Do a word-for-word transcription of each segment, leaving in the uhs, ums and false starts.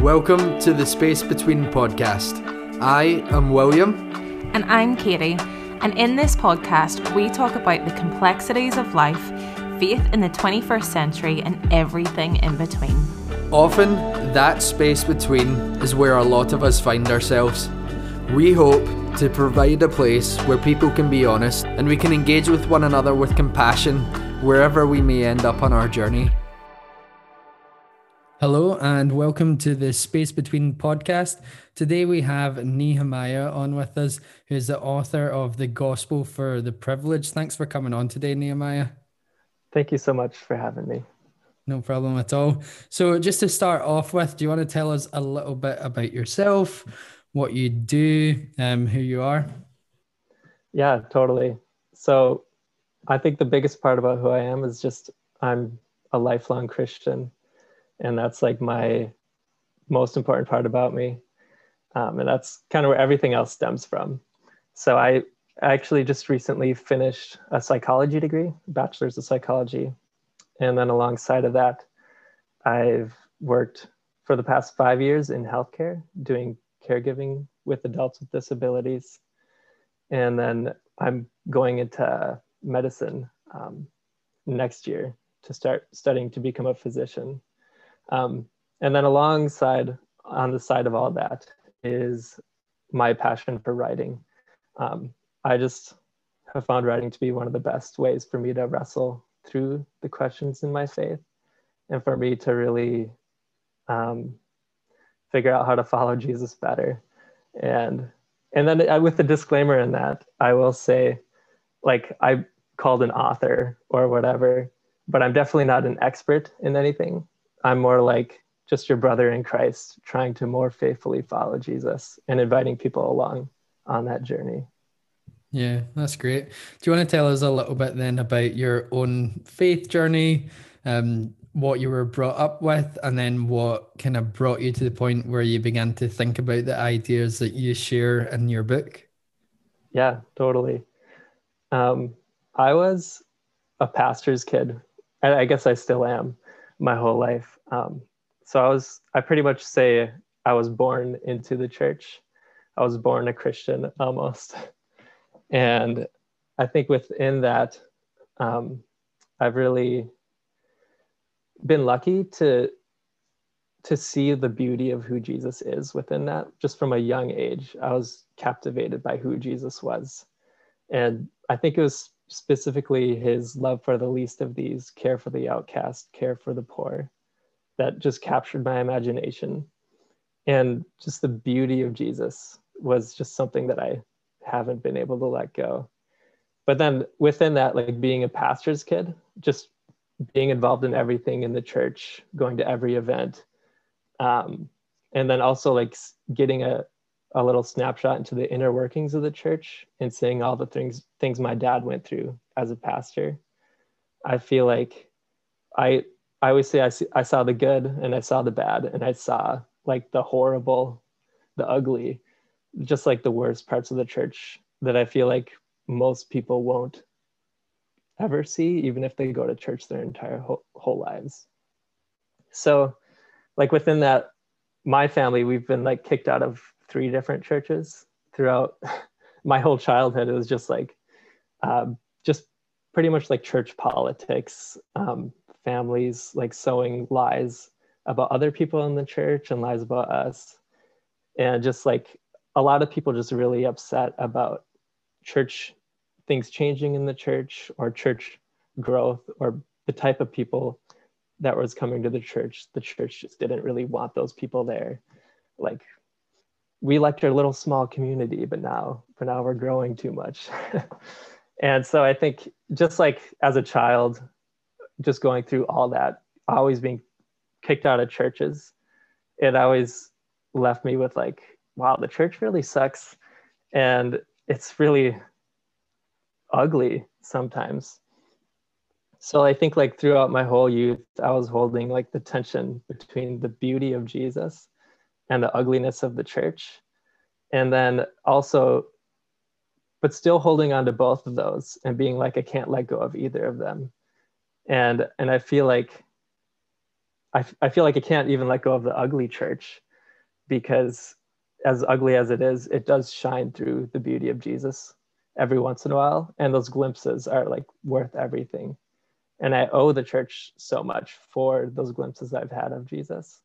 Welcome to the Space Between podcast. I am William. And I'm Katie. And in this podcast, we talk about the complexities of life, faith in the twenty-first century, and everything in between. Often, that space between is where a lot of us find ourselves. We hope to provide a place where people can be honest and we can engage with one another with compassion wherever we may end up on our journey. Hello and welcome to the Space Between podcast. Today we have Nehemiah on with us, who is the author of The Gospel for the Privileged. Thanks for coming on today, Nehemiah. Thank you so much for having me. No problem at all. So just to start off with, do you want to tell us a little bit about yourself, what you do, um, who you are? Yeah, totally. So I think the biggest part about who I am is just I'm a lifelong Christian. And that's like my most important part about me. Um, and that's kind of where everything else stems from. So I actually just recently finished a psychology degree, bachelor's of psychology. And then alongside of that, I've worked for the past five years in healthcare, doing caregiving with adults with disabilities. And then I'm going into medicine um, next year to start studying to become a physician. Um, and then alongside, on the side of all that, is my passion for writing. Um, I just have found writing to be one of the best ways for me to wrestle through the questions in my faith, and for me to really um, figure out how to follow Jesus better. And and then I, with the disclaimer in that, I will say, like, I called an author or whatever, but I'm definitely not an expert in anything. I'm more like just your brother in Christ, trying to more faithfully follow Jesus and inviting people along on that journey. Yeah, that's great. Do you want to tell us a little bit then about your own faith journey, um, what you were brought up with, and then what kind of brought you to the point where you began to think about the ideas that you share in your book? Yeah, totally. Um, I was a pastor's kid, and I guess I still am my whole life. Um, so I was, I pretty much say I was born into the church. I was born a Christian almost. And I think within that, um, I've really been lucky to, to see the beauty of who Jesus is within that. Just from a young age, I was captivated by who Jesus was. And I think it was specifically his love for the least of these, care for the outcast, care for the poor, that just captured my imagination. And just the beauty of Jesus was just something that I haven't been able to let go. But then within that, like being a pastor's kid, just being involved in everything in the church, going to every event, um, and then also like getting a a little snapshot into the inner workings of the church and seeing all the things things my dad went through as a pastor. I feel like I I always say I see, I saw the good and I saw the bad, and I saw like the horrible, the ugly, just like the worst parts of the church that I feel like most people won't ever see, even if they go to church their entire whole, whole lives. So like within that, my family, we've been like kicked out of three different churches throughout my whole childhood. It was just like, uh, just pretty much like church politics, um, families like sowing lies about other people in the church and lies about us. And just like a lot of people just really upset about church, things changing in the church or church growth or the type of people that was coming to the church. The church just didn't really want those people there. Like, we liked our little small community, but now, but now we're growing too much. And so I think just like as a child, just going through all that, always being kicked out of churches, it always left me with like, wow, the church really sucks. And it's really ugly sometimes. So I think like throughout my whole youth, I was holding like the tension between the beauty of Jesus and the ugliness of the church. And then also, but still holding on to both of those and being like, I can't let go of either of them. And, and I feel like, I, I feel like I can't even let go of the ugly church because as ugly as it is, it does shine through the beauty of Jesus every once in a while. And those glimpses are like worth everything. And I owe the church so much for those glimpses I've had of Jesus.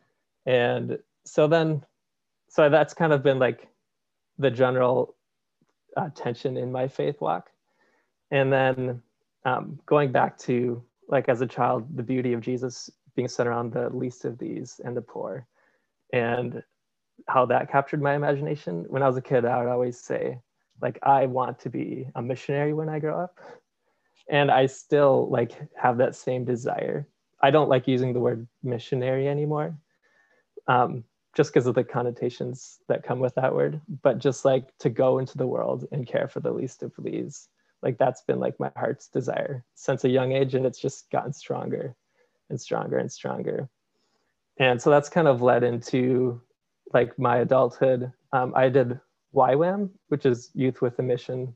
And so then, so that's kind of been like the general uh, tension in my faith walk. And then um, going back to, like, as a child, the beauty of Jesus being centered on the least of these and the poor, and how that captured my imagination. When I was a kid, I would always say, like, I want to be a missionary when I grow up. And I still like have that same desire. I don't like using the word missionary anymore, um, just because of the connotations that come with that word, but just like to go into the world and care for the least of these. Like, that's been like my heart's desire since a young age, and it's just gotten stronger and stronger and stronger. And so that's kind of led into like my adulthood. Um, I did Y WAM, which is Youth with a Mission,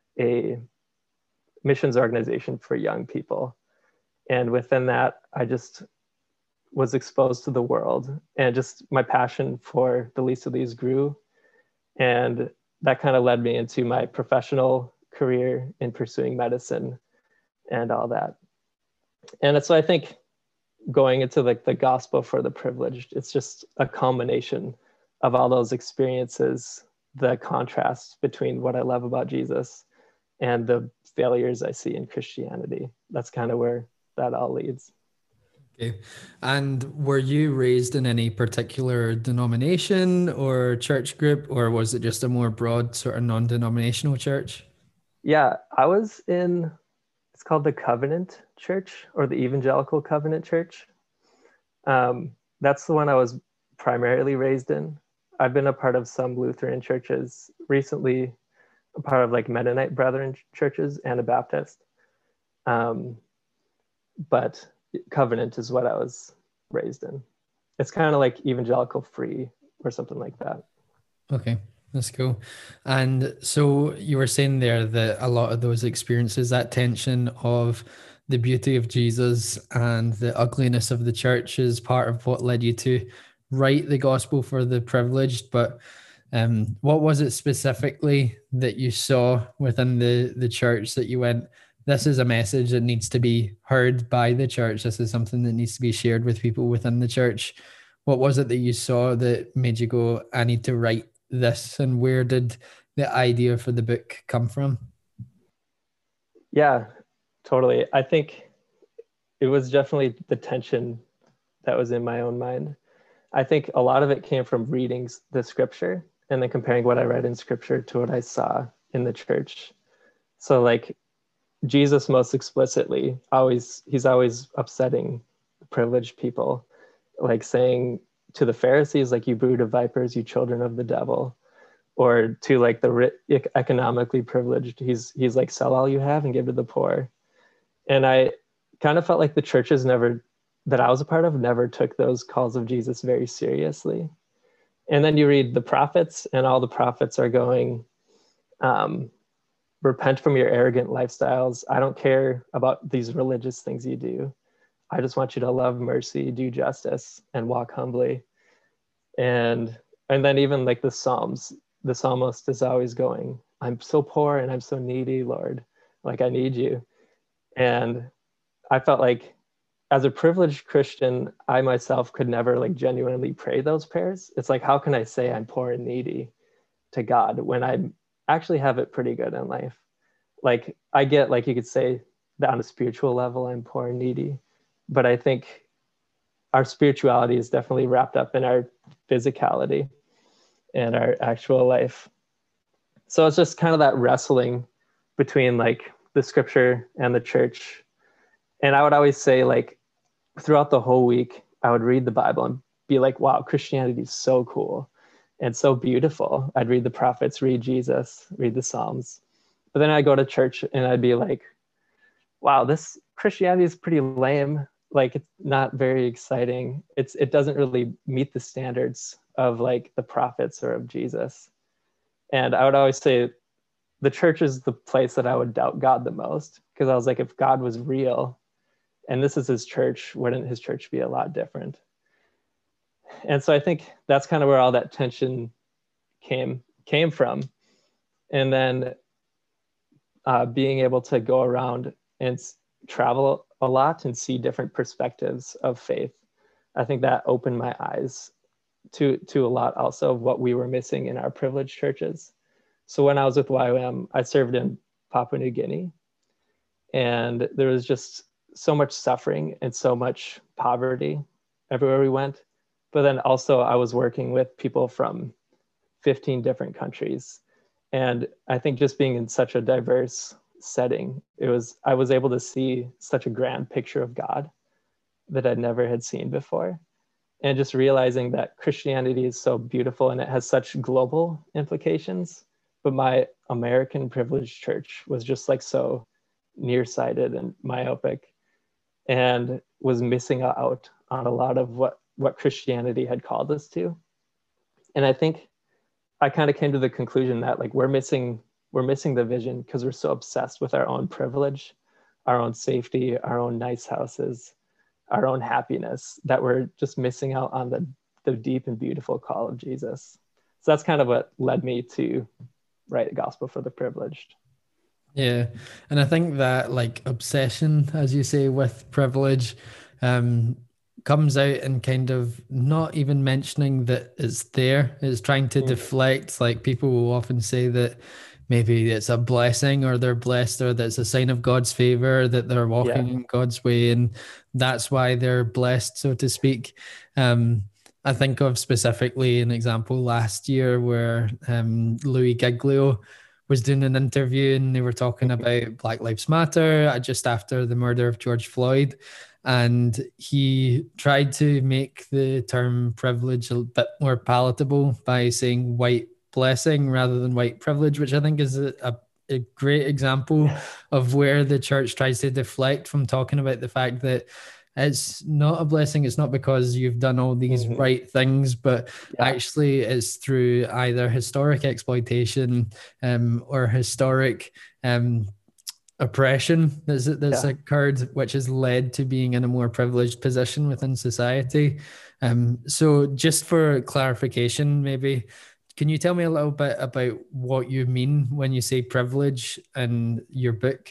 a missions organization for young people. And within that, I just was exposed to the world, and just my passion for the least of these grew. And that kind of led me into my professional career in pursuing medicine and all that. And so I think going into like the gospel for the privileged, it's just a culmination of all those experiences, the contrast between what I love about Jesus and the failures I see in Christianity. That's kind of where that all leads. Okay. And were you raised in any particular denomination or church group, or was it just a more broad sort of non-denominational church? Yeah, I was in, it's called the Covenant Church, or the Evangelical Covenant Church. Um, that's the one I was primarily raised in. I've been a part of some Lutheran churches recently, a part of like Mennonite Brethren churches and a Baptist. Um, but Covenant is what I was raised in. It's kind of like evangelical free or something like that. Okay, that's cool. And so you were saying there that a lot of those experiences, that tension of the beauty of Jesus and the ugliness of the church, is part of what led you to write the gospel for the privileged. But um, what was it specifically that you saw within the, the church that you went, this is a message that needs to be heard by the church. This is something that needs to be shared with people within the church. What was it that you saw that made you go, I need to write this? And where did the idea for the book come from? Yeah, totally. I think it was definitely the tension that was in my own mind. I think a lot of it came from reading the scripture and then comparing what I read in scripture to what I saw in the church. So like Jesus most explicitly, always, he's always upsetting privileged people, like saying to the Pharisees, like, you brood of vipers, you children of the devil. Or to like the rich, economically privileged, he's he's like, sell all you have and give to the poor. And I kind of felt like the churches never, that I was a part of, never took those calls of Jesus very seriously. And then you read the prophets, and all the prophets are going, um, repent from your arrogant lifestyles. I don't care about these religious things you do. I just want you to love mercy, do justice, and walk humbly. And and then even like the Psalms, the psalmist is always going, I'm so poor and I'm so needy, Lord. Like, I need you. And I felt like as a privileged Christian, I myself could never like genuinely pray those prayers. It's like, how can I say I'm poor and needy to God when I actually have it pretty good in life? Like, I get, like, you could say that on a spiritual level, I'm poor and needy, but I think our spirituality is definitely wrapped up in our physicality and our actual life. So it's just kind of that wrestling between like the scripture and the church. And I would always say, like, throughout the whole week, I would read the Bible and be like, wow, Christianity is so cool and so beautiful. I'd read the prophets, read Jesus, read the Psalms. But then I'd go to church and I'd be like, wow, this Christianity is pretty lame. Like, it's not very exciting. It's it doesn't really meet the standards of like the prophets or of Jesus. And I would always say the church is the place that I would doubt God the most, because I was like, if God was real and this is his church, wouldn't his church be a lot different? and so I think that's kind of where all that tension came came from. And then uh, being able to go around and travel a lot and see different perspectives of faith, I think that opened my eyes to to a lot also of what we were missing in our privileged churches. So when I was with Y W A M, I served in Papua New Guinea, and there was just so much suffering and so much poverty everywhere we went. But then also I was working with people from fifteen different countries. And I think just being in such a diverse setting, it was, I was able to see such a grand picture of God that I never had seen before. And just realizing that Christianity is so beautiful and it has such global implications, but my American privileged church was just like so nearsighted and myopic, and was missing out on a lot of what, what Christianity had called us to. And I think I kind of came to the conclusion that like we're missing, we're missing the vision because we're so obsessed with our own privilege, our own safety, our own nice houses, our own happiness, that we're just missing out on the, the deep and beautiful call of Jesus. So that's kind of what led me to write the Gospel for the Privileged. Yeah. And I think that like obsession, as you say, with privilege, um, comes out and kind of not even mentioning that it's there. It's trying to mm. deflect. Like people will often say that maybe it's a blessing, or they're blessed, or that's a sign of God's favor, that they're walking yeah. in God's way, and that's why they're blessed, so to speak. Um, I think of specifically an example last year where um, Louis Giglio was doing an interview, and they were talking about Black Lives Matter just after the murder of George Floyd. And he tried to make the term privilege a bit more palatable by saying white blessing rather than white privilege, which I think is a, a, a great example of where the church tries to deflect from talking about the fact that it's not a blessing. It's not because you've done all these mm-hmm. right things, but yeah. actually it's through either historic exploitation um, or historic um, oppression that's, that's yeah. occurred, which has led to being in a more privileged position within society. Um, so just for clarification, maybe, can you tell me a little bit about what you mean when you say privilege in your book?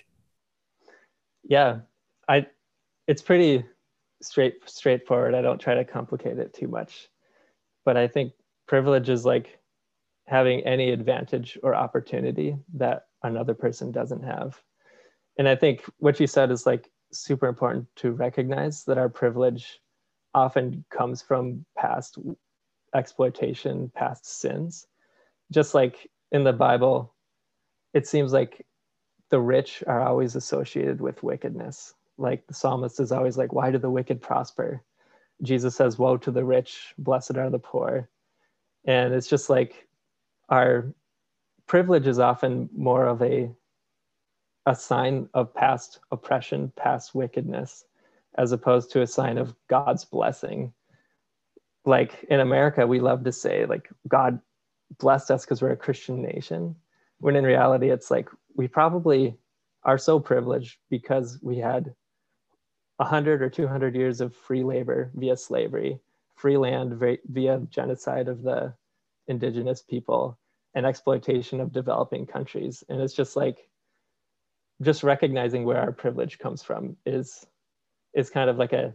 Yeah, I, it's pretty straight straightforward. I don't try to complicate it too much, but I think privilege is like having any advantage or opportunity that another person doesn't have. And I think what you said is like super important to recognize, that our privilege often comes from past exploitation, past sins. Just like in the Bible, it seems like the rich are always associated with wickedness. Like the psalmist is always like, why do the wicked prosper? Jesus says, woe to the rich, blessed are the poor. And it's just like our privilege is often more of a a sign of past oppression, past wickedness, as opposed to a sign of God's blessing. Like in America, we love to say like, God blessed us because we're a Christian nation, when in reality, it's like, we probably are so privileged because we had a hundred or two hundred years of free labor via slavery, free land via genocide of the indigenous people, and exploitation of developing countries. And it's just like, just recognizing where our privilege comes from is is kind of like a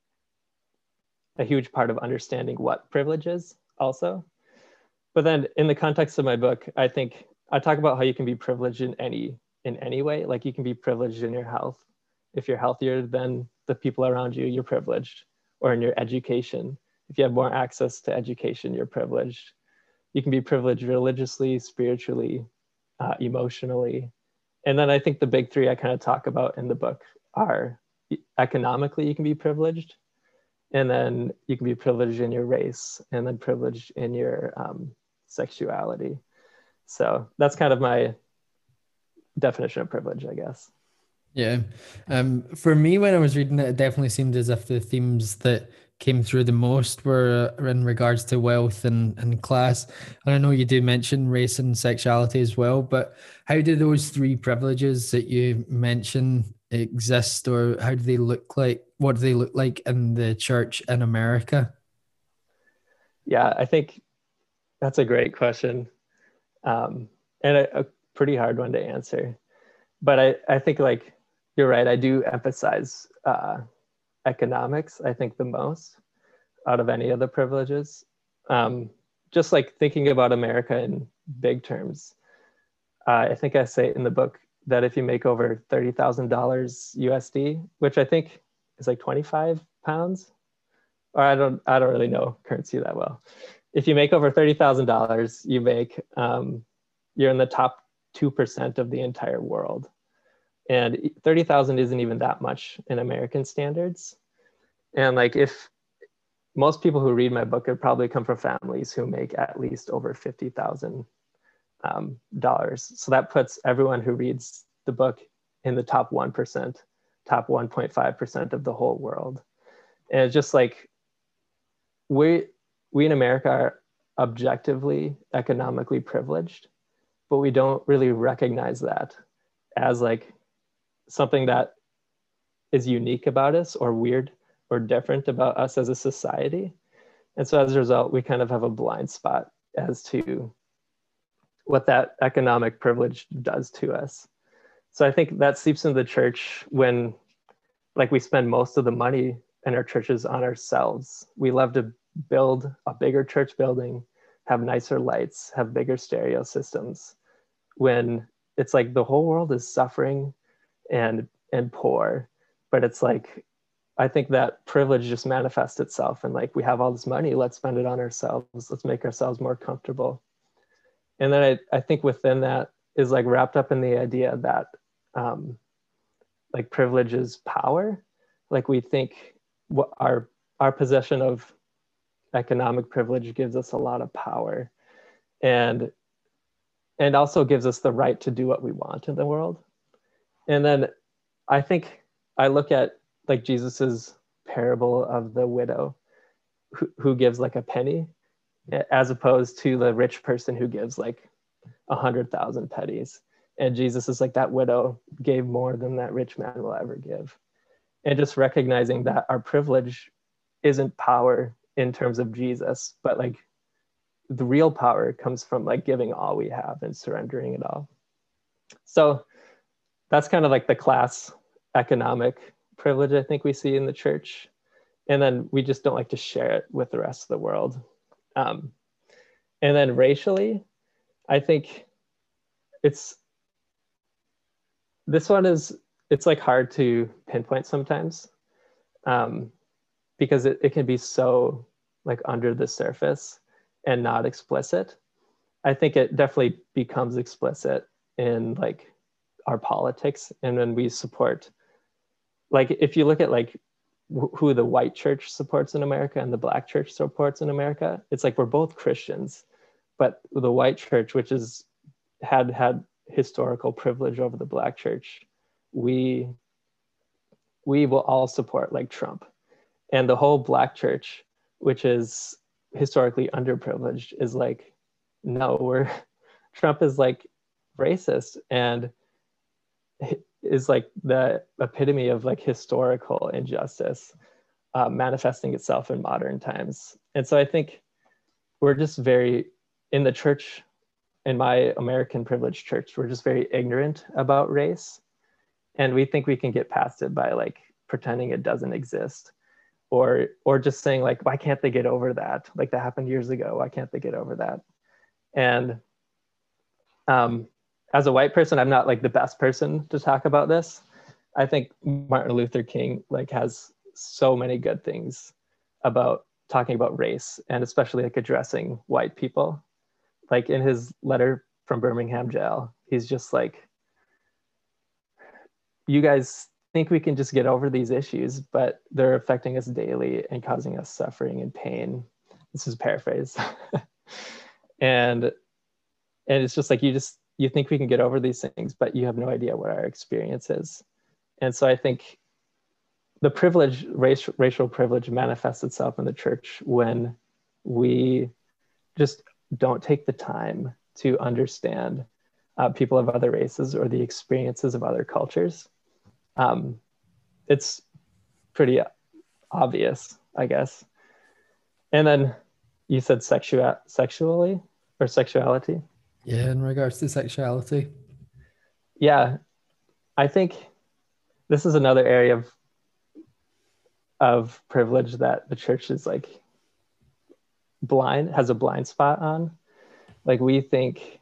a huge part of understanding what privilege is also. But then in the context of my book, I think I talk about how you can be privileged in any in any way. Like you can be privileged in your health. If you're healthier than the people around you, you're privileged. Or in your education. If you have more access to education, you're privileged. You can be privileged religiously, spiritually, uh, emotionally. And then I think the big three I kind of talk about in the book are economically, you can be privileged, and then you can be privileged in your race, and then privileged in your um, sexuality. So that's kind of my definition of privilege, I guess. Yeah. Um, for me, when I was reading it, it definitely seemed as if the themes that came through the most were in regards to wealth and, and class. And I know you do mention race and sexuality as well, but how do those three privileges that you mention exist, or how do they look like? What do they look like in the church in America? Yeah, I think that's a great question, um, and a, a pretty hard one to answer. But I, I think like you're right. I do emphasize uh, economics, I think, the most out of any of the privileges. Um, just like thinking about America in big terms. Uh, I think I say in the book that if you make over thirty thousand dollars U S D, which I think is like twenty-five pounds, or I don't, I don't really know currency that well. If you make over thirty thousand dollars, you make, um, you're in the top two percent of the entire world. And thirty thousand isn't even that much in American standards. And like, if most people who read my book would probably come from families who make at least over fifty thousand um, dollars. So that puts everyone who reads the book in the top one percent, top one point five percent of the whole world. And it's just like, we, we in America are objectively economically privileged, but we don't really recognize that as like something that is unique about us or weird or different about us as a society. And so as a result, we kind of have a blind spot as to what that economic privilege does to us. So I think that seeps into the church when like we spend most of the money in our churches on ourselves. We love to build a bigger church building, have nicer lights, have bigger stereo systems, when it's like the whole world is suffering and and poor. But it's like, I think that privilege just manifests itself and like, we have all this money, let's spend it on ourselves, let's make ourselves more comfortable. And then I, I think within that is like wrapped up in the idea that um, like privilege is power. Like we think what our our possession of economic privilege gives us a lot of power, and and also gives us the right to do what we want in the world. And then I think I look at like Jesus's parable of the widow who, who gives like a penny, as opposed to the rich person who gives like a hundred thousand pennies. And Jesus is like, that widow gave more than that rich man will ever give. And just recognizing that our privilege isn't power in terms of Jesus, but like the real power comes from like giving all we have and surrendering it all. So that's kind of like the class economic privilege I think we see in the church. And then we just don't like to share it with the rest of the world. Um, and then racially, I think it's, this one is, it's like hard to pinpoint sometimes um, because it, it can be so like under the surface and not explicit. I think it definitely becomes explicit in like our politics and when we support, like if you look at like who the white church supports in America and the black church supports in America, it's like we're both Christians, but the white church, which is had had historical privilege over the black church, we we will all support like Trump. And the whole black church, which is historically underprivileged, is like, no, we're Trump is like racist and is like the epitome of like historical injustice uh, manifesting itself in modern times. And so I think we're just very, in the church, in my American privileged church, we're just very ignorant about race. And we think we can get past it by like pretending it doesn't exist, or or just saying like, why can't they get over that? Like that happened years ago, why can't they get over that? And um, as a white person, I'm not like the best person to talk about this. I think Martin Luther King like has so many good things about talking about race and especially like addressing white people. Like in his letter from Birmingham jail, he's just like, you guys think we can just get over these issues, but they're affecting us daily and causing us suffering and pain. This is paraphrase. and and it's just like, you just, you think we can get over these things, but you have no idea what our experience is. And so I think the privilege, race, racial privilege manifests itself in the church when we just don't take the time to understand uh, people of other races or the experiences of other cultures. Um, it's pretty obvious, I guess. And then you said sexua- sexually or sexuality? Yeah, in regards to sexuality. Yeah, I think this is another area of of privilege that the church is like blind, has a blind spot on. Like we think,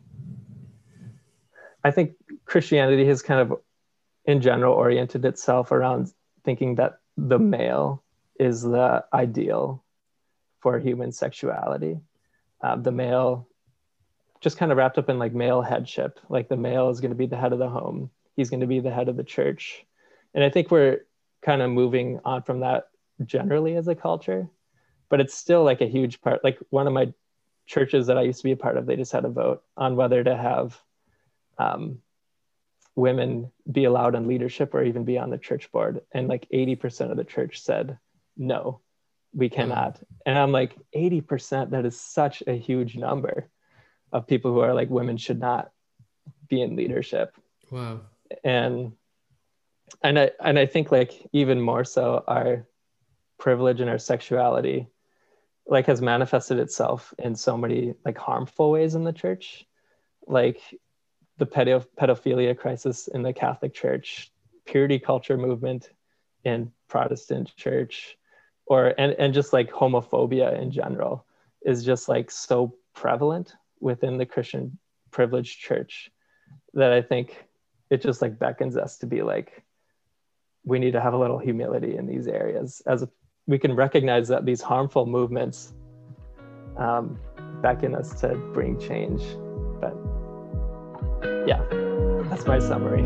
I think Christianity has kind of in general oriented itself around thinking that the male is the ideal for human sexuality. Uh, the male just kind of wrapped up in like male headship, like the male is going to be the head of the home. He's going to be the head of the church. And I think we're kind of moving on from that generally as a culture, but it's still like a huge part. Like one of my churches that I used to be a part of, they just had a vote on whether to have um, women be allowed in leadership or even be on the church board. And like eighty percent of the church said, no, we cannot. Mm. And I'm like, eighty percent, that is such a huge number of people who are like, women should not be in leadership. Wow. And, and I, and I think like even more so our privilege and our sexuality like has manifested itself in so many like harmful ways in the church, like the pedo- pedophilia crisis in the Catholic Church, purity culture movement in Protestant church, or and, and just like homophobia in general is just like so prevalent within the Christian privileged church that I think it just like beckons us to be like, we need to have a little humility in these areas as a, we can recognize that these harmful movements um, beckon us to bring change. But yeah, that's my summary.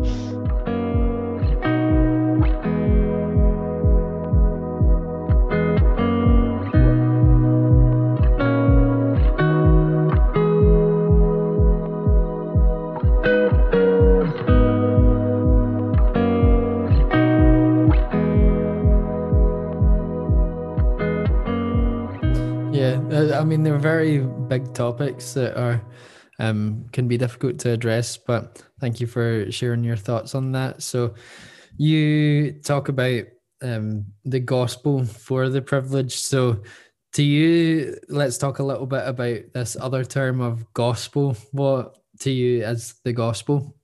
Yeah, I mean, they're very big topics that are um, can be difficult to address, but thank you for sharing your thoughts on that. So you talk about um, the gospel for the privileged. So to you, let's talk a little bit about this other term of gospel. What to you is the gospel?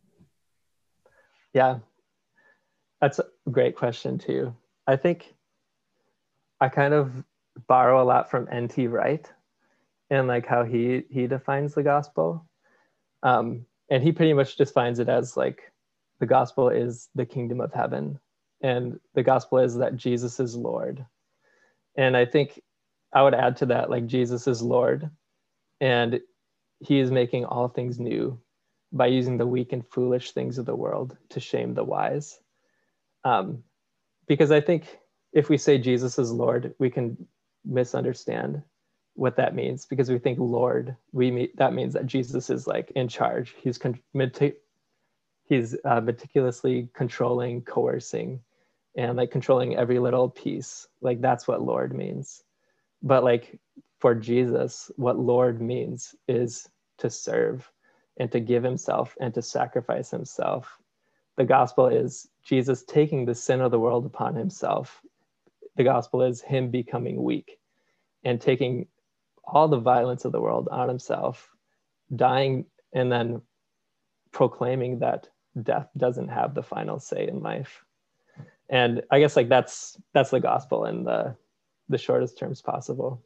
Yeah, that's a great question too. I think I kind of borrow a lot from N T Wright and like how he he defines the gospel. Um, and he pretty much defines it as like the gospel is the kingdom of heaven, and the gospel is that Jesus is Lord. And I think I would add to that, like Jesus is Lord, and he is making all things new by using the weak and foolish things of the world to shame the wise. Um, because I think if we say Jesus is Lord, we can misunderstand what that means, because we think Lord, we meet, that means that Jesus is like in charge. He's con- he's uh, meticulously controlling, coercing, and like controlling every little piece. Like that's what Lord means. But like for Jesus, what Lord means is to serve and to give himself and to sacrifice himself. The gospel is Jesus taking the sin of the world upon himself. The gospel is him becoming weak and taking all the violence of the world on himself, dying, and then proclaiming that death doesn't have the final say in life. And I guess like that's that's the gospel in the the shortest terms possible.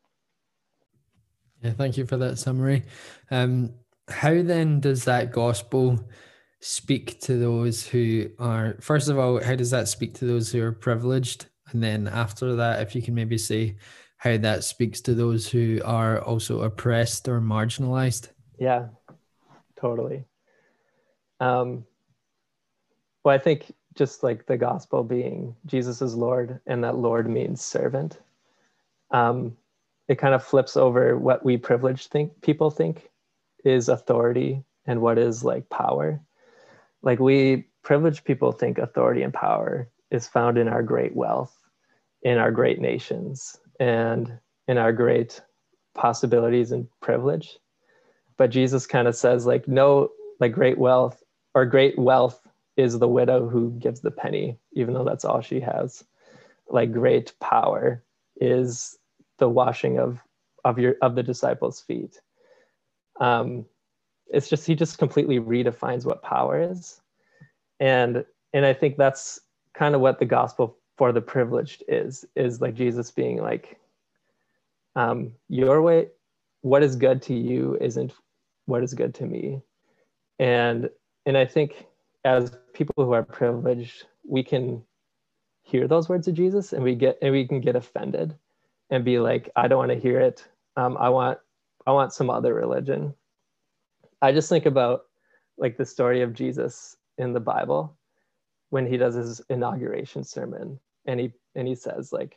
Yeah, thank you for that summary. Um, how then does that gospel speak to those who are, first of all, how does that speak to those who are privileged? And then after that, if you can maybe say how that speaks to those who are also oppressed or marginalized. Yeah, totally. Um, well, I think just like the gospel being Jesus is Lord, and that Lord means servant. Um, it kind of flips over what we privileged think people think is authority and what is like power. Like we privileged people think authority and power is found in our great wealth, in our great nations, and in our great possibilities and privilege. But Jesus kind of says like, no, like great wealth or great wealth is the widow who gives the penny, even though that's all she has. Like great power is the washing of of your of the disciples' feet. Um, it's just he just completely redefines what power is, and and I think that's kind of what the gospel for the privileged is is like Jesus being like, um, your way, what is good to you isn't what is good to me, and and I think as people who are privileged, we can hear those words of Jesus and we get and we can get offended and be like, I don't want to hear it. Um, I want I want some other religion. I just think about like the story of Jesus in the Bible when he does his inauguration sermon, and he and he says like,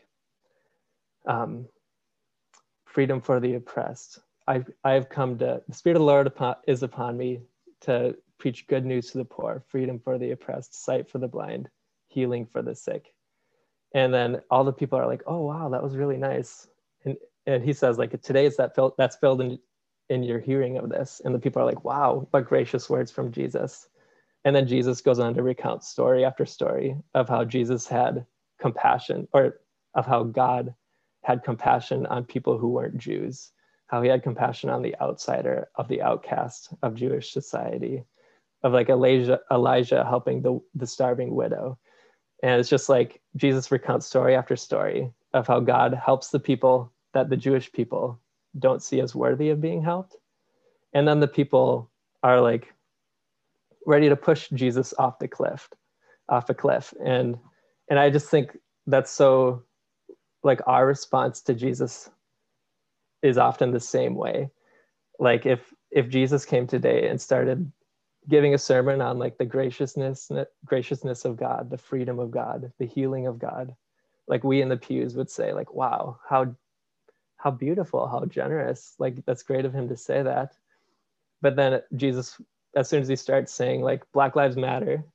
um, freedom for the oppressed. I've I've come to the Spirit of the Lord upon, is upon me to preach good news to the poor, freedom for the oppressed, sight for the blind, healing for the sick. And then all the people are like, oh wow, that was really nice. And and he says like, today is that filled that's filled in in your hearing of this. And the people are like, wow, what gracious words from Jesus. And then Jesus goes on to recount story after story of how Jesus had compassion, or of how God had compassion on people who weren't Jews, how he had compassion on the outsider, of the outcast of Jewish society, of like Elijah, Elijah helping the, the starving widow. And it's just like Jesus recounts story after story of how God helps the people that the Jewish people don't see as worthy of being helped. And then the people are like ready to push Jesus off the cliff, off a cliff. And and I just think that's so, like, our response to Jesus is often the same way. Like if if Jesus came today and started giving a sermon on like the graciousness graciousness of God, the freedom of God, the healing of God, like we in the pews would say like, wow, how how beautiful, how generous, like that's great of him to say that. But then Jesus, as soon as he starts saying like Black Lives Matter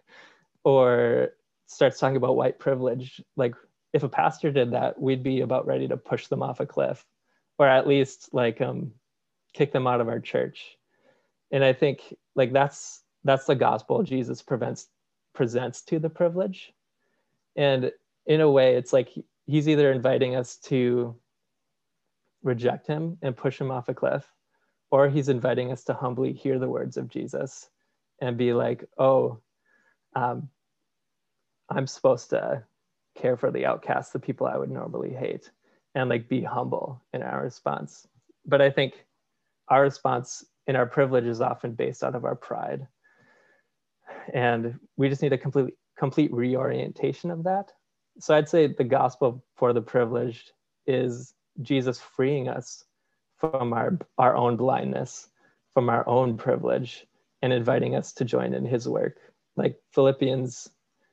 or starts talking about white privilege, like if a pastor did that, we'd be about ready to push them off a cliff, or at least like um kick them out of our church. And I think like that's that's the gospel Jesus prevents presents to the privilege. And in a way, it's like he's either inviting us to reject him and push him off a cliff, or he's inviting us to humbly hear the words of Jesus and be like, oh, um, I'm supposed to care for the outcasts, the people I would normally hate, and like be humble in our response. But I think our response in our privilege is often based out of our pride. And we just need a complete, complete reorientation of that. So I'd say the gospel for the privileged is Jesus freeing us from our, our own blindness, from our own privilege, and inviting us to join in his work. Like Philippians,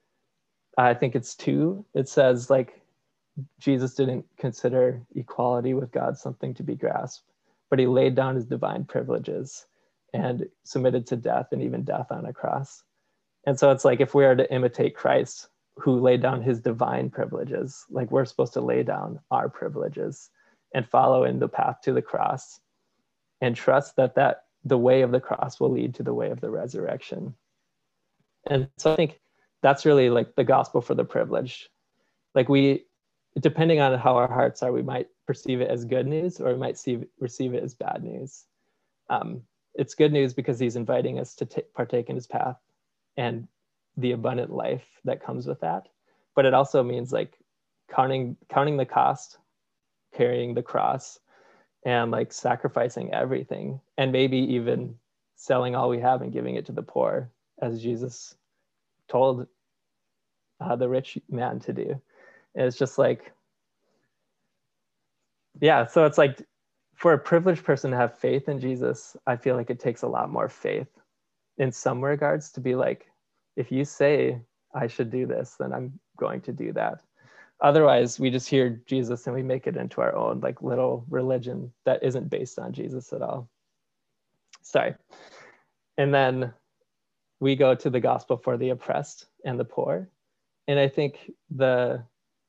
I think it's two, it says like, Jesus didn't consider equality with God something to be grasped, but he laid down his divine privileges and submitted to death, and even death on a cross. And so it's like, if we are to imitate Christ, who laid down his divine privileges, like we're supposed to lay down our privileges and follow in the path to the cross and trust that that the way of the cross will lead to the way of the resurrection. And so I think that's really like the gospel for the privileged. Like we, depending on how our hearts are, we might perceive it as good news, or we might see, receive it as bad news. Um, it's good news because he's inviting us to t- partake in his path and the abundant life that comes with that. But it also means like counting, counting the cost, carrying the cross, and like sacrificing everything, and maybe even selling all we have and giving it to the poor, as Jesus told uh, the rich man to do. And it's just like, yeah, so it's like for a privileged person to have faith in Jesus, I feel like it takes a lot more faith in some regards to be like, if you say I should do this, then I'm going to do that. Otherwise, we just hear Jesus and we make it into our own like little religion that isn't based on Jesus at all. Sorry. And then we go to the gospel for the oppressed and the poor. And I think the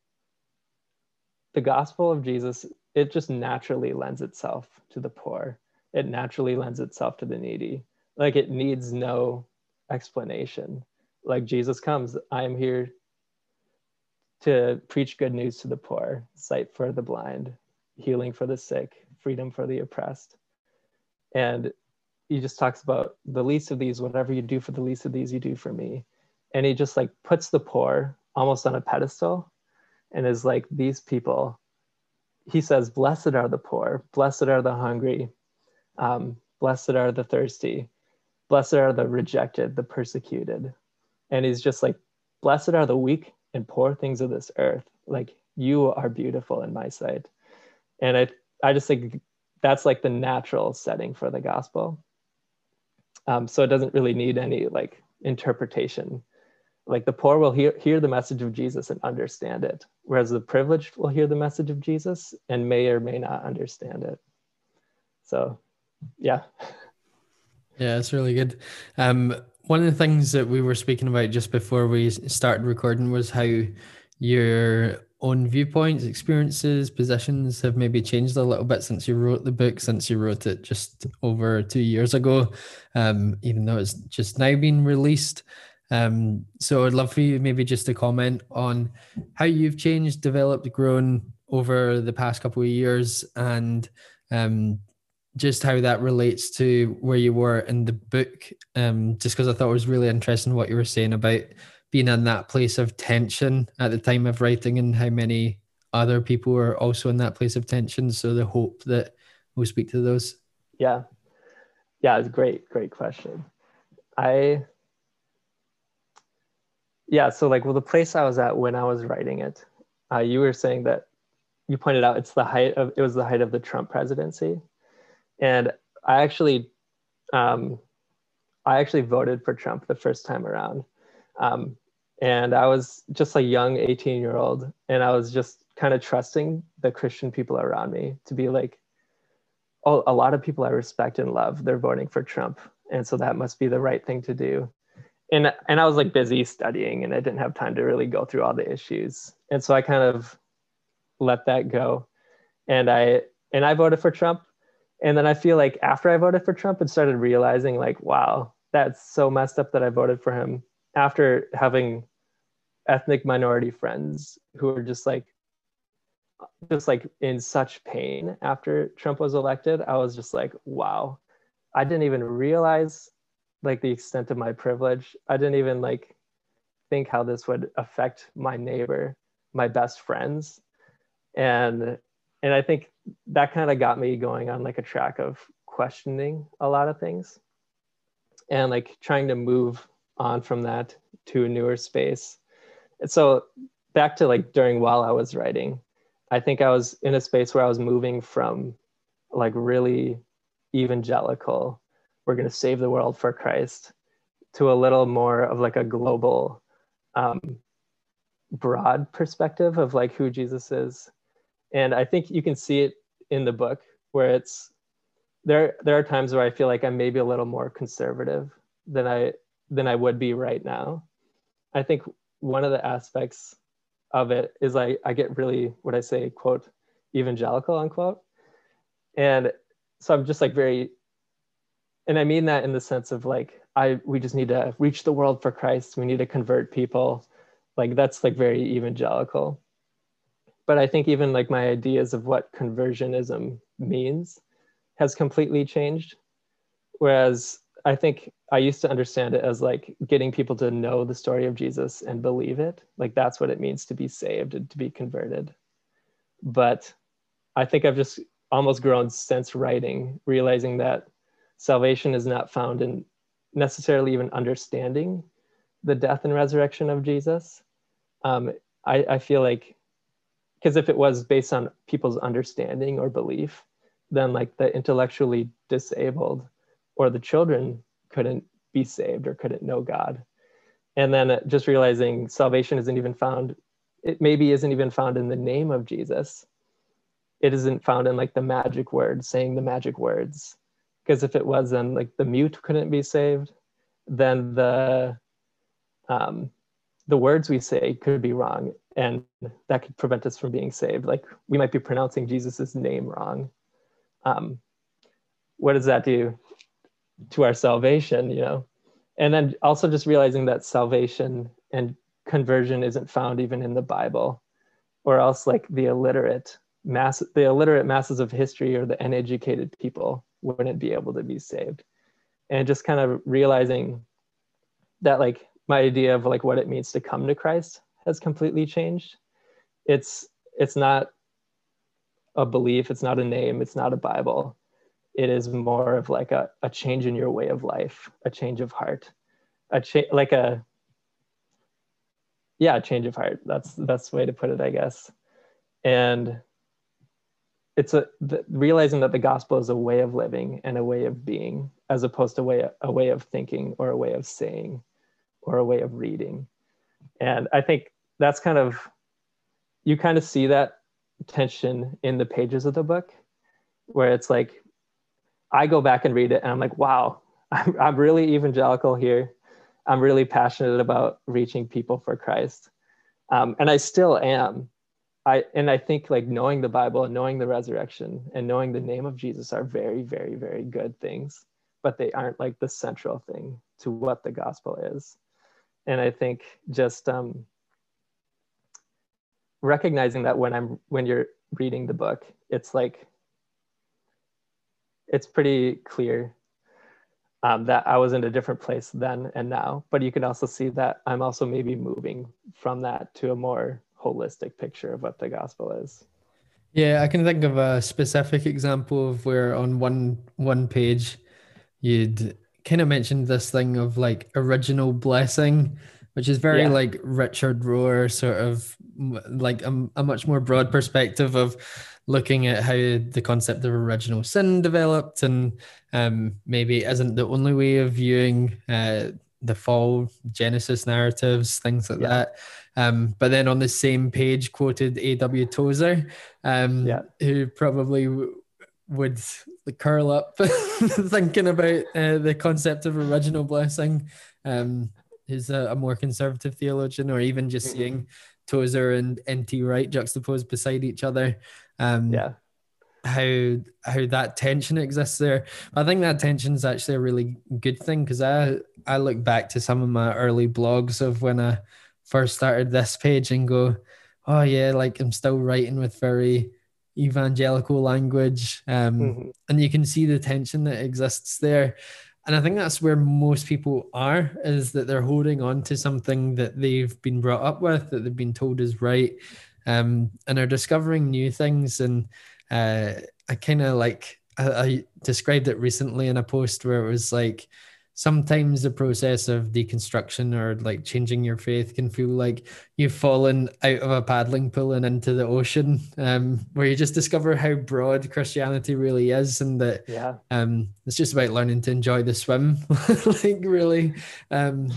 the gospel of Jesus, it just naturally lends itself to the poor. It naturally lends itself to the needy. Like it needs no explanation. Like Jesus comes, I am here to preach good news to the poor, sight for the blind, healing for the sick, freedom for the oppressed. And he just talks about the least of these, whatever you do for the least of these, you do for me. And he just like puts the poor almost on a pedestal and is like, these people, he says, blessed are the poor, blessed are the hungry, um, blessed are the thirsty, blessed are the rejected, the persecuted. And he's just like, blessed are the weak and poor things of this earth. Like, you are beautiful in my sight. And I, I just think that's like the natural setting for the gospel. Um, so it doesn't really need any like interpretation. Like the poor will hear, hear the message of Jesus and understand it, whereas the privileged will hear the message of Jesus and may or may not understand it. So, yeah. Yeah, it's really good. Um, one of the things that we were speaking about just before we started recording was how your own viewpoints, experiences, positions have maybe changed a little bit since you wrote the book, since you wrote it just over two years ago, um, even though it's just now been released. Um, so I'd love for you maybe just to comment on how you've changed, developed, grown over the past couple of years, and um, just how that relates to where you were in the book. Um, just because I thought it was really interesting what you were saying about being in that place of tension at the time of writing and how many other people were also in that place of tension. So the hope that we'll speak to those. Yeah. Yeah, it's a great, great question. I, yeah, so like, well, the place I was at when I was writing it, uh, you were saying that you pointed out it's the height of, it was the height of the Trump presidency. And I actually, um, I actually voted for Trump the first time around. Um, and I was just a young eighteen year old, and I was just kind of trusting the Christian people around me to be like, oh, a lot of people I respect and love, they're voting for Trump. And so that must be the right thing to do. And, and I was like busy studying, and I didn't have time to really go through all the issues. And so I kind of let that go. And I, and I voted for Trump. And then I feel like after I voted for Trump and started realizing like, wow, that's so messed up that I voted for him, after having ethnic minority friends who are just like, just like in such pain after Trump was elected, I was just like, wow, I didn't even realize like the extent of my privilege. I didn't even like think how this would affect my neighbor, my best friends. And, and I think that kind of got me going on like a track of questioning a lot of things and like trying to move on from that to a newer space. And so back to like during while I was writing, I think I was in a space where I was moving from like really evangelical, we're going to save the world for Christ, to a little more of like a global, um, broad perspective of like who Jesus is. And I think you can see it in the book where it's, there, there are times where I feel like I'm maybe a little more conservative than I, than I would be right now. I think one of the aspects of it is I, I get really, what I say, quote, evangelical, unquote. And so I'm just like very, and I mean that in the sense of like, I, we just need to reach the world for Christ. We need to convert people. Like that's like very evangelical. But I think even like my ideas of what conversionism means has completely changed. Whereas I think I used to understand it as like getting people to know the story of Jesus and believe it. Like that's what it means to be saved and to be converted. But I think I've just almost grown since writing, realizing that salvation is not found in necessarily even understanding the death and resurrection of Jesus. Um, I, I feel like, because if it was based on people's understanding or belief, then like the intellectually disabled or the children couldn't be saved or couldn't know God. And then just realizing salvation isn't even found, it maybe isn't even found in the name of Jesus. It isn't found in like the magic words, saying the magic words. Because if it was, then like the mute couldn't be saved, then the um, the words we say could be wrong, and that could prevent us from being saved. Like we might be pronouncing Jesus's name wrong. Um, what does that do to our salvation, you know? And then also just realizing that salvation and conversion isn't found even in the Bible, or else like the illiterate mass, the illiterate masses of history or the uneducated people wouldn't be able to be saved. And just kind of realizing that like my idea of like what it means to come to Christ has completely changed. It's it's not a belief, it's not a name, it's not a Bible. It is more of like a, a change in your way of life, a change of heart, a change like a yeah, a change of heart. That's the best way to put it, I guess. And it's a the, realizing that the gospel is a way of living and a way of being, as opposed to way a way of thinking or a way of saying or a way of reading. And I think that's kind of, you kind of see that tension in the pages of the book, where it's like, I go back and read it and I'm like, wow, I'm, I'm really evangelical here. I'm really passionate about reaching people for Christ. Um, and I still am. I, and I think like knowing the Bible and knowing the resurrection and knowing the name of Jesus are very, very, very good things, but they aren't like the central thing to what the gospel is. And I think just um, recognizing that when I'm, when you're reading the book, it's like, it's pretty clear um, that I was in a different place then and now, but you can also see that I'm also maybe moving from that to a more holistic picture of what the gospel is. Yeah, I can think of a specific example of where on one one page you'd kind of mentioned this thing of like original blessing, which is very Yeah. like Richard Rohr sort of like a, a much more broad perspective of looking at how the concept of original sin developed, and um, maybe isn't the only way of viewing uh, the fall Genesis narratives, things like Yeah. that. Um, but then on the same page quoted A W Tozer, um, Yeah. who probably w- would curl up thinking about uh, the concept of original blessing. Um, who's a, a more conservative theologian, or even just Mhm. seeing Tozer and N T Wright juxtaposed beside each other. Um, Yeah. how how that tension exists there. I think that tension is actually a really good thing, because I I look back to some of my early blogs of when I first started this page and go, oh yeah, like I'm still writing with very evangelical language, um, Mm-hmm. and you can see the tension that exists there. And I think that's where most people are, is that they're holding on to something that they've been brought up with, that they've been told is right, um, and are discovering new things. And uh, I kind of like, I, I described it recently in a post where it was like, sometimes the process of deconstruction or like changing your faith can feel like you've fallen out of a paddling pool and into the ocean, um, where you just discover how broad Christianity really is, and that Yeah. um, it's just about learning to enjoy the swim, like really. Um,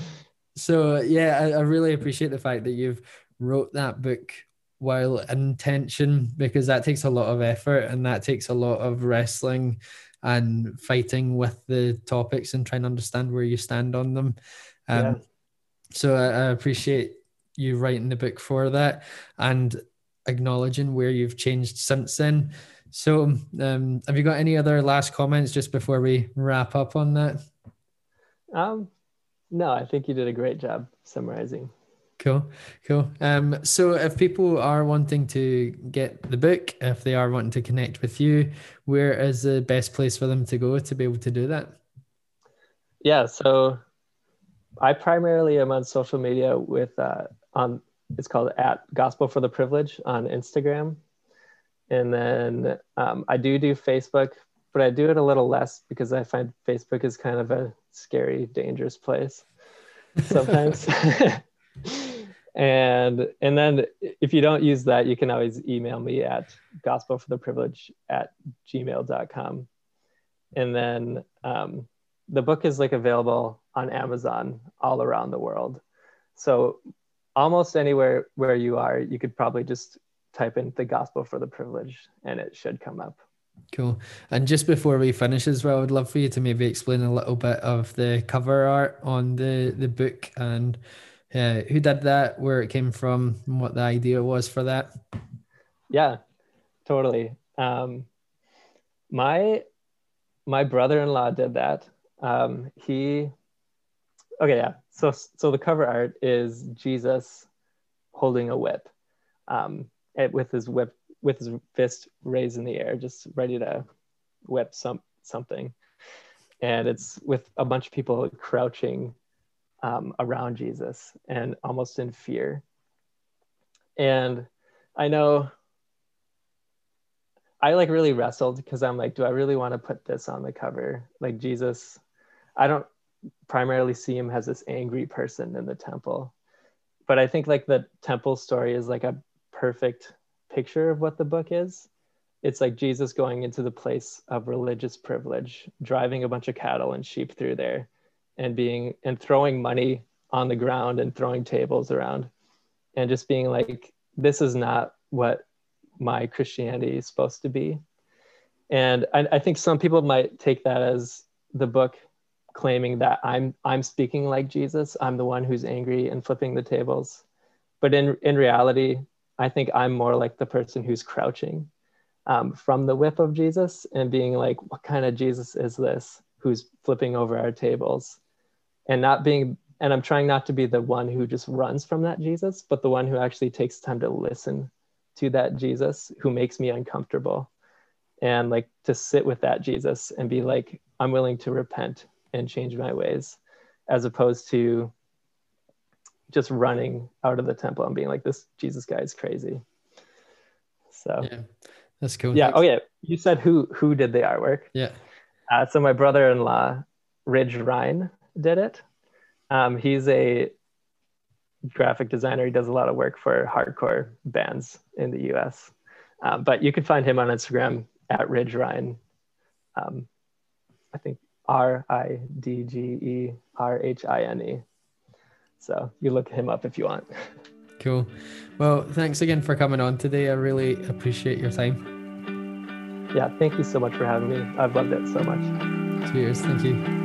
so yeah, I, I really appreciate the fact that you've wrote that book while in tension, because that takes a lot of effort and that takes a lot of wrestling and fighting with the topics and trying to understand where you stand on them. Um, Yeah. so I, I appreciate you writing the book for that and acknowledging where you've changed since then. So um, have you got any other last comments just before we wrap up on that? Um, no, I think you did a great job summarizing. Cool, cool. Um, so if people are wanting to get the book, if they are wanting to connect with you, where is the best place for them to go to be able to do that? Yeah, so I primarily am on social media with uh, on it's called at Gospel for the Privilege on Instagram, and then um, I do do Facebook, but I do it a little less because I find Facebook is kind of a scary, dangerous place sometimes. and and then if you don't use that, you can always email me at gospelfortheprivilege at gmail dot com. And then um, the book is like available on Amazon all around the world. So almost anywhere where you are, you could probably just type in the Gospel for the Privilege and it should come up. Cool. And just before we finish as well, I'd love for you to maybe explain a little bit of the cover art on the, the book, and uh, who did that, where it came from, and what the idea was for that. Yeah, totally. Um, my my brother-in-law did that. Um, he, okay, yeah. So so the cover art is Jesus holding a whip, um, it, with his whip with his fist raised in the air, just ready to whip some something. And it's with a bunch of people crouching um, around Jesus and almost in fear. And I know I like really wrestled because I'm like, do I really want to put this on the cover? Like Jesus, I don't primarily see him as this angry person in the temple, but I think like the temple story is like a perfect picture of what the book is. It's like Jesus going into the place of religious privilege, driving a bunch of cattle and sheep through there, and being and throwing money on the ground and throwing tables around, and just being like, this is not what my Christianity is supposed to be. And I, I think some people might take that as the book claiming that I'm I'm speaking like Jesus. I'm the one who's angry and flipping the tables. But in in reality, I think I'm more like the person who's crouching um, from the whip of Jesus and being like, what kind of Jesus is this who's flipping over our tables? And not being, and I'm trying not to be the one who just runs from that Jesus, but the one who actually takes time to listen to that Jesus who makes me uncomfortable, and like to sit with that Jesus and be like, I'm willing to repent and change my ways, as opposed to just running out of the temple and being like, this Jesus guy is crazy. So yeah, that's cool. Yeah. Thanks. Oh yeah. You said who who did the artwork? Yeah. Uh, so my brother-in-law, Ridge Ryan, did it. Um, he's a graphic designer. He does a lot of work for hardcore bands in the U S. Um, but you can find him on Instagram at Ridge Ryan. Um, I think R I D G E R H I N E. So you look him up if you want. Cool. Well, thanks again for coming on today. I really appreciate your time. Yeah, thank you so much for having me. I've loved it so much. Cheers. Thank you.